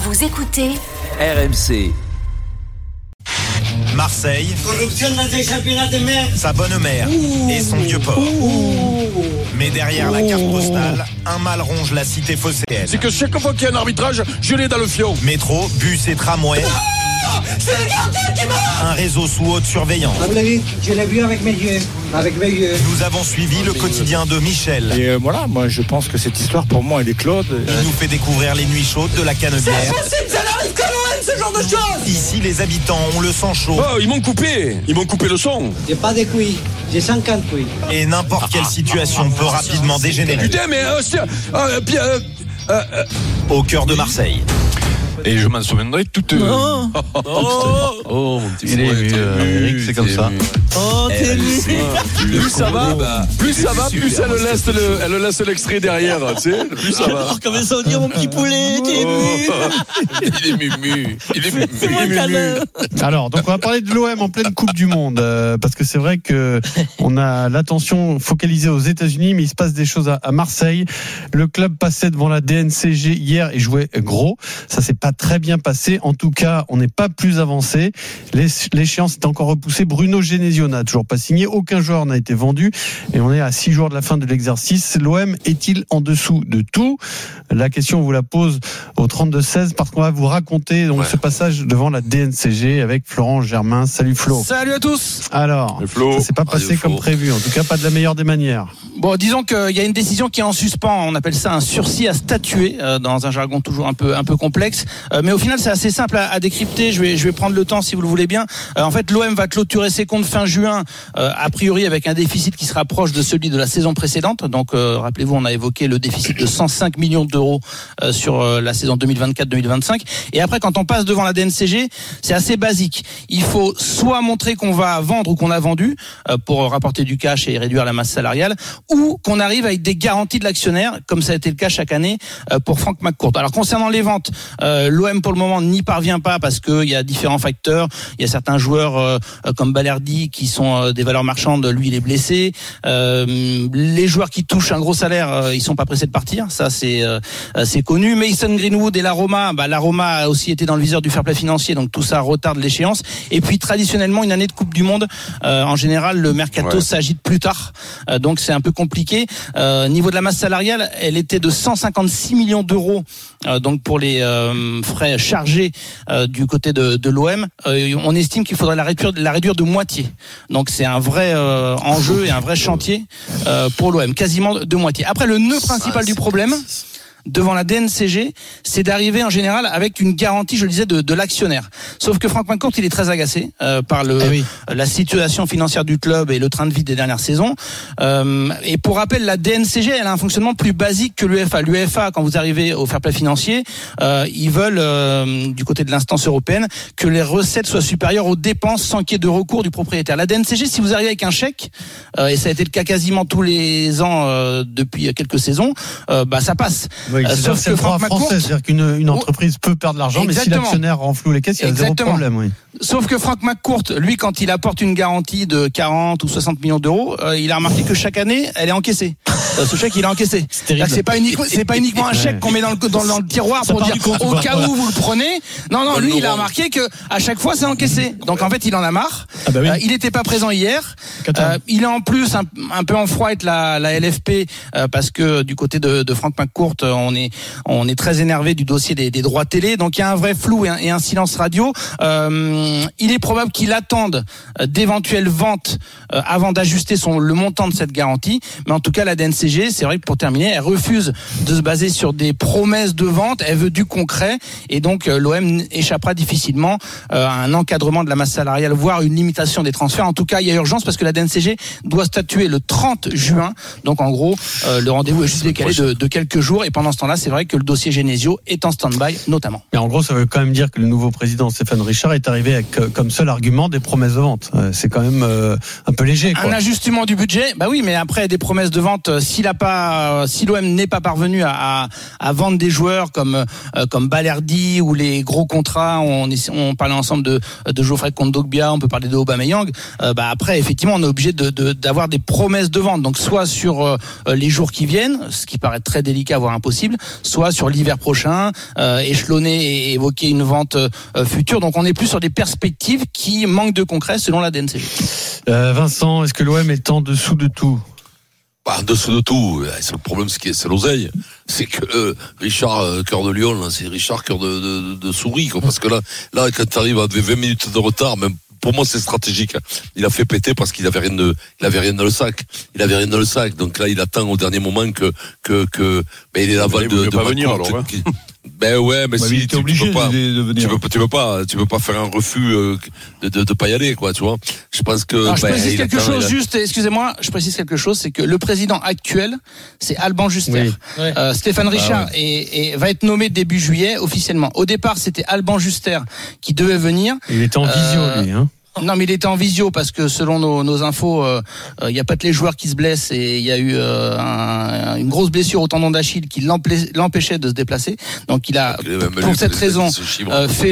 Vous écoutez RMC. Marseille, corruption dans les championnats de mer, sa bonne mère et son vieux port. Mais derrière la carte postale, un mal ronge la cité phocéenne. C'est que chaque fois qu'il y a un arbitrage, je l'ai dans le fion. Métro, bus et tramway. c'est le gardien qui meurt. Un réseau sous haute surveillance. À mon avis, je l'ai vu avec mes yeux. Nous avons suivi le quotidien de Michel. Et voilà, moi je pense que cette histoire pour moi elle est close. Il nous fait découvrir les nuits chaudes de la Canebière. C'est impossible, ça n'arrive qu'à l'OM, ce genre de choses. Ici, les habitants ont le sang chaud. Oh, ils m'ont coupé le son. J'ai pas de couilles, j'ai 50 couilles. Et n'importe quelle situation peut rapidement dégénérer. Putain, mais Au cœur de Marseille. Et je m'en souviendrai toute. Oh mon petit Eric, c'est comme ça. Oh, t'es plus ça va, plus elle laisse l'extrait derrière, tu sais, plus ça va. Alors, comment ça veut dire, mon petit poulet, t'es ému. Il est mumu. Alors, donc on va parler de l'OM en pleine Coupe du Monde, parce que c'est vrai que on a l'attention focalisée aux États-Unis, mais il se passe des choses à Marseille. Le club passait devant la DNCG hier et jouait gros. Ça s'est pas très bien passé. En tout cas, on n'est pas plus avancé. L'échéance est encore repoussée. Bruno Genesio n'a toujours pas signé. Aucun joueur n'a été vendu. Et on est à 6 jours de la fin de l'exercice. L'OM est-il en dessous de tout? La question, on vous la pose au 32-16 parce qu'on va vous raconter donc ce passage devant la DNCG avec Florent Germain. Salut Flo. Salut à tous. Alors, ça s'est pas passé comme prévu. En tout cas, pas de la meilleure des manières. Bon, disons qu'il y a une décision qui est en suspens. On appelle ça un sursis à statuer dans un jargon toujours un peu complexe. Mais au final, c'est assez simple à décrypter. Je vais prendre le temps si vous le voulez bien. En fait, l'OM va clôturer ses comptes fin juin, a priori avec un déficit qui sera proche de celui de la saison précédente. Donc, rappelez-vous, on a évoqué le déficit de 105 millions d'euros sur la saison 2024-2025. Et après, quand on passe devant la DNCG, c'est assez basique. Il faut soit montrer qu'on va vendre ou qu'on a vendu pour rapporter du cash et réduire la masse salariale, ou qu'on arrive avec des garanties de l'actionnaire, comme ça a été le cas chaque année pour Frank McCourt. Alors, concernant les ventes, l'OM pour le moment n'y parvient pas parce qu'il y a différents facteurs. Il y a certains joueurs comme Balerdi qui sont des valeurs marchandes. Lui, il est blessé. Les joueurs qui touchent un gros salaire, ils sont pas pressés de partir. Ça, c'est connu. Mason Greenwood et la Roma a aussi été dans le viseur du fair play financier. Donc tout ça retarde l'échéance. Et puis traditionnellement, une année de Coupe du Monde, en général, le mercato s'agite plus tard. Donc c'est un peu compliqué. Niveau de la masse salariale, elle était de 156 millions d'euros. Donc pour les frais chargés du côté de l'OM, on estime qu'il faudrait la réduire de moitié. Donc c'est un vrai enjeu et un vrai chantier pour l'OM, quasiment de moitié. Après, le nœud principal du problème devant la DNCG, c'est d'arriver en général avec une garantie, je le disais, de l'actionnaire. Sauf que Frank McCourt, il est très agacé par la situation financière du club et le train de vie des dernières saisons. Et pour rappel, la DNCG, elle a un fonctionnement plus basique que l'UEFA. L'UEFA, quand vous arrivez au fair play financier, ils veulent, du côté de l'instance européenne, que les recettes soient supérieures aux dépenses sans qu'il y ait de recours du propriétaire. La DNCG, si vous arrivez avec un chèque, et ça a été le cas quasiment tous les ans depuis quelques saisons, ça passe. Oui, c'est le droit français, c'est-à-dire qu'une entreprise peut perdre de l'argent, mais si l'actionnaire renfloue les caisses, il y a zéro problème. Oui. Sauf que Frank McCourt, lui, quand il apporte une garantie de 40 ou 60 millions d'euros, il a remarqué que chaque année, elle est encaissée. Ce chèque, il est encaissé. C'est pas uniquement un chèque qu'on met dans le tiroir pour dire au cas où vous le prenez. Non, lui, il a remarqué que à chaque fois, c'est encaissé. Donc en fait, il en a marre. Il n'était pas présent hier. Il est en plus un peu en froid avec la LFP parce que du côté de Frank McCourt, on est très énervé du dossier des droits télé. Donc il y a un vrai flou et un silence radio. Il est probable qu'il attende d'éventuelles ventes avant d'ajuster le montant de cette garantie. Mais en tout cas, la DNCG, c'est vrai que pour terminer, elle refuse de se baser sur des promesses de vente. Elle veut du concret. Et donc, l'OM échappera difficilement à un encadrement de la masse salariale, voire une limitation des transferts. En tout cas, il y a urgence parce que la DNCG doit statuer le 30 juin. Donc, en gros, le rendez-vous est juste décalé de quelques jours. Et pendant ce temps-là, c'est vrai que le dossier Genesio est en stand-by, notamment. Et en gros, ça veut quand même dire que le nouveau président Stéphane Richard est arrivé avec comme seul argument des promesses de vente. C'est quand même un peu léger, quoi. Un ajustement du budget, bah oui, mais après des promesses de vente, si l'OM n'est pas parvenu à vendre des joueurs comme Balerdi ou les gros contrats, on parlait ensemble de Geoffrey Kondogbia, on peut parler de Aubameyang, après effectivement on est obligé d'avoir des promesses de vente. Donc soit sur les jours qui viennent, ce qui paraît très délicat voire impossible, possible, soit sur l'hiver prochain, échelonner et évoquer une vente future. Donc on est plus sur des perspectives qui manquent de concret selon la DNCG. Vincent, est-ce que l'OM est en dessous de tout? En dessous de tout, c'est le problème, c'est l'oseille. C'est que Richard cœur de lion, là, c'est Richard cœur de souris, quoi. Parce que là, quand tu arrives à 20 minutes de retard, même pour moi c'est stratégique. Il a fait péter parce qu'il avait rien dans le sac. Donc là, il attend au dernier moment que il est l'aval de pas venir alors. Ben ouais, mais si tu peux pas, tu peux pas faire un refus de pas y aller, quoi, tu vois. Je pense que je précise quelque chose juste, excusez-moi, c'est que le président actuel, c'est Alban Juster. Oui. Stéphane Richard va être nommé début juillet officiellement. Au départ, c'était Alban Juster qui devait venir. Il était en visio, lui, hein. Non, mais il était en visio parce que selon nos infos, il n'y a pas que les joueurs qui se blessent et il y a eu une grosse blessure au tendon d'Achille qui l'empêchait de se déplacer. Donc il a, pour cette raison, fait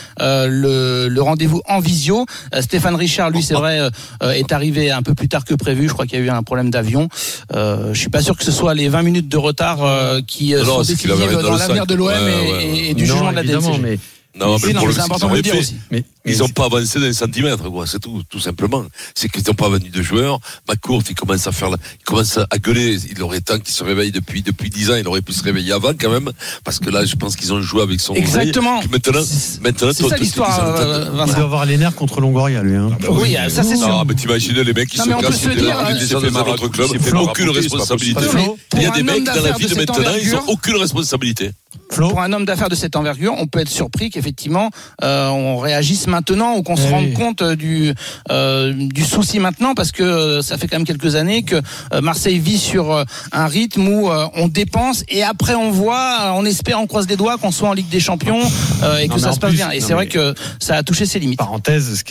le rendez-vous en visio. Stéphane Richard, lui, c'est vrai, est arrivé un peu plus tard que prévu. Je crois qu'il y a eu un problème d'avion. Je suis pas sûr que ce soit les 20 minutes de retard qui sont décisives dans l'avenir de l'OM et du jugement de la DNCG. Non, mais c'est important de le dire aussi. Mais ils n'ont pas avancé d'un centimètre, quoi. C'est tout simplement. C'est qu'ils n'ont pas vendu de joueurs. McCourt, il commence à gueuler. Il aurait temps qu'il se réveille depuis 10 ans. Il aurait pu se réveiller avant, quand même. Parce que là, je pense qu'ils ont joué avec son. Exactement. Maintenant, c'est ça l'histoire, Vincent. Il doit avoir les nerfs contre Longoria, lui, hein. Oui, ça c'est sûr. Ah, mais t'imagines les mecs qui se cassent dans notre club. Aucune responsabilité. Il y a des mecs dans la vie de maintenant, ils n'ont aucune responsabilité. Pour un homme d'affaires de cette envergure, on peut être surpris qu'effectivement on réagisse maintenant ou qu'on se rende compte du souci maintenant, parce que ça fait quand même quelques années que Marseille vit sur un rythme où on dépense et après on voit, on espère, on croise les doigts qu'on soit en Ligue des Champions et que ça se passe bien. Et c'est vrai que ça a touché ses limites. Parenthèse, ce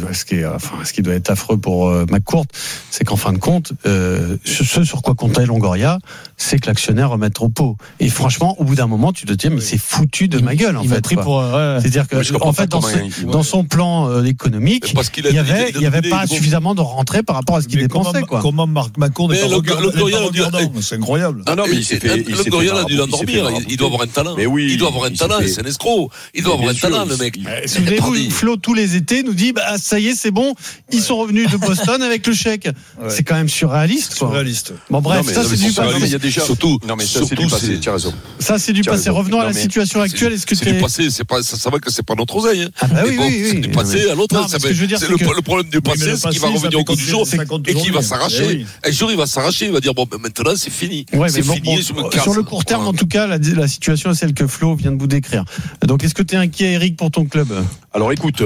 qui doit être affreux pour McCourt, c'est qu'en fin de compte, ce sur quoi comptait Longoria, c'est que l'actionnaire remette au pot. Et franchement, au bout d'un moment, tu te dis mais c'est foutu de ma gueule, en fait. C'est-à-dire que en fait dans son plan économique, il y avait pas suffisamment de rentrée par rapport à ce qu'il dépensait, quoi. Comment Marc Macron n'est pas regardant, c'est incroyable. Non, mais le Goria a dû l'endormir. Il doit avoir un talent. Mais oui, il doit avoir un talent. C'est un escroc. Il doit avoir un talent, le mec. Souvenez-vous, Flo tous les étés nous dit ça y est, c'est bon, ils sont revenus de Boston avec le chèque. C'est quand même surréaliste, quoi. Bon bref, ça c'est du passé. Surtout, c'est du passé. Tu as raison. Ça c'est du passé. Revenons à la situation actuelle. Est-ce que c'est du passé? Ça va que c'est pas notre oseille. Ah bah oui. C'est du passé à l'autre. Le problème du passé, c'est qu'il va revenir au goût du jour et qu'il va s'arracher. Un jour, il va s'arracher. Il va dire bon, maintenant, c'est fini. C'est fini. Sur le court terme, en tout cas, la situation est celle que Flo vient de vous décrire. Donc, est-ce que tu es inquiet, Eric, pour ton club? Alors, écoute,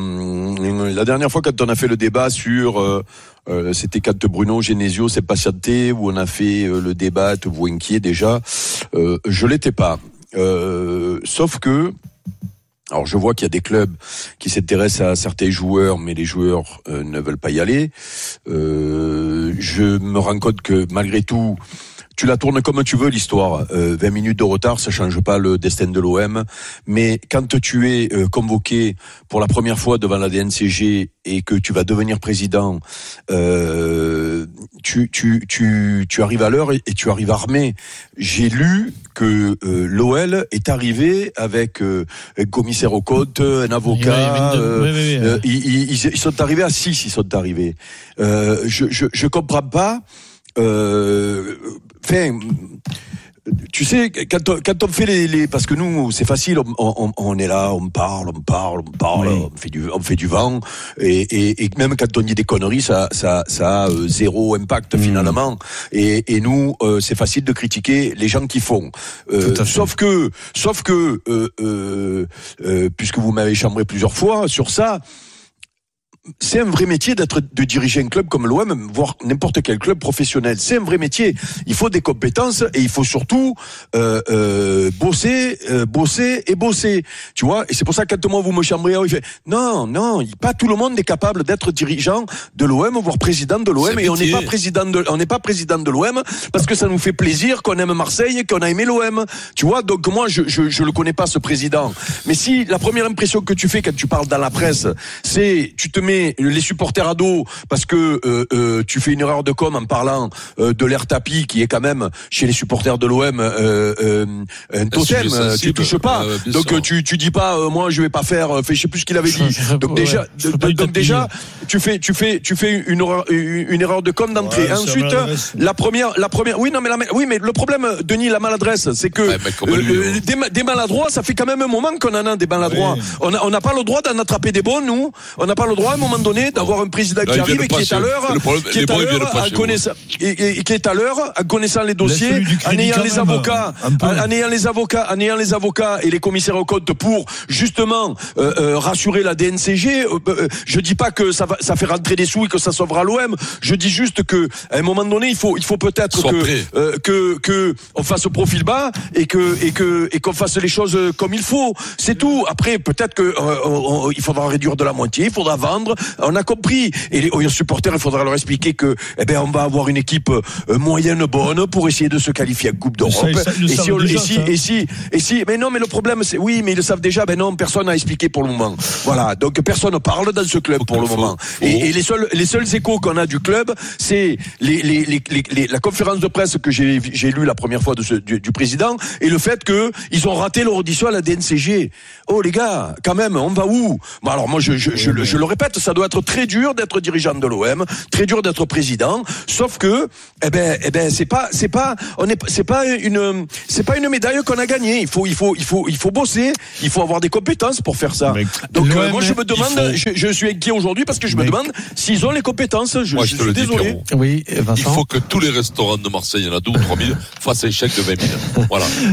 la dernière fois, quand on a fait le débat sur c'était quand Bruno Genesio s'est patienté, où on a fait le débat, vous inquiet déjà, je l'étais pas. Sauf que, alors je vois qu'il y a des clubs qui s'intéressent à certains joueurs, mais les joueurs ne veulent pas y aller. Je me rends compte que malgré tout, tu la tournes comme tu veux, l'histoire. 20 minutes de retard, ça change pas le destin de l'OM. Mais quand tu es convoqué pour la première fois devant la DNCG et que tu vas devenir président, tu arrives à l'heure et tu arrives armé. J'ai lu que l'OL est arrivé avec un commissaire au compte, un avocat. Ils sont arrivés à 6. Ils sont arrivés. Je comprends pas. Tu sais, quand on fait parce que nous, c'est facile, on est là, on parle, on fait du vent, et même quand on dit des conneries, ça a zéro impact finalement. Et nous, c'est facile de critiquer les gens qui font. Sauf que, puisque vous m'avez chambré plusieurs fois sur ça. C'est un vrai métier de diriger un club comme l'OM, voire n'importe quel club professionnel. C'est un vrai métier. Il faut des compétences et il faut surtout bosser. Tu vois. Et c'est pour ça que quand moi vous me chambrez, il fait non, pas tout le monde est capable d'être dirigeant de l'OM, voire président de l'OM. Et on n'est pas président de l'OM parce que ça nous fait plaisir qu'on aime Marseille et qu'on a aimé l'OM. Tu vois. Donc moi je le connais pas, ce président. Mais si la première impression que tu fais quand tu parles dans la presse, c'est tu te mets gêner les supporters ados parce que tu fais une erreur de com en parlant de l'air tapis qui est quand même chez les supporters de l'OM un totem, tu touches pas. Donc tu dis pas moi je vais pas faire, je sais plus ce qu'il avait dit. Donc déjà tu fais une erreur de com d'entrée. Ensuite la première oui mais le problème Denis, la maladresse, c'est que des maladroits, ça fait quand même un moment qu'on en a des maladroits. On n'a pas le droit d'en attraper des bons, nous. On n'a pas le droit à un moment donné d'avoir un président qui arrive et qui est à l'heure en connaissant les dossiers, en ayant les avocats et les commissaires aux comptes pour justement rassurer la DNCG. Je dis pas que ça fait rentrer des sous et que ça sauvera l'OM. Je dis juste que à un moment donné, il faut peut-être que on fasse profil bas et qu'on fasse les choses comme il faut. C'est tout. Après, peut-être que il faudra réduire de la moitié, il faudra vendre. On a compris. Et aux supporters, il faudra leur expliquer que, on va avoir une équipe moyenne bonne pour essayer de se qualifier à Coupe d'Europe. Mais non, mais le problème, c'est oui, mais ils le savent déjà. Non, personne n'a expliqué pour le moment. Voilà. Donc personne ne parle dans ce club pour le moment. Et les seuls échos qu'on a du club, c'est la conférence de presse que j'ai lu la première fois du président et le fait que ils ont raté leur audition à la DNCG. Oh les gars, quand même, on va où? Bon alors moi je le répète, ça doit être très dur d'être dirigeant de l'OM, très dur d'être président, sauf que c'est pas une médaille qu'on a gagnée. Il faut bosser, il faut avoir des compétences pour faire ça. Donc moi je me demande, je suis inquiet aujourd'hui parce que je me demande s'ils ont les compétences. Je suis désolé. Oui, Vincent. Il faut que tous les restaurants de Marseille, il y en a 2 ou 3 000, fassent un chèque de 20 000. Voilà.